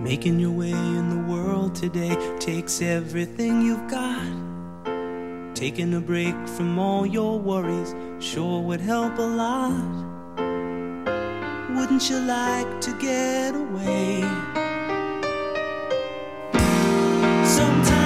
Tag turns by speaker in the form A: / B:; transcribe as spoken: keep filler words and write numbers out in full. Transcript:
A: Making your way in the world today takes everything you've got. Taking a break from all your worries sure would help a lot. Wouldn't you like to get away? Sometimes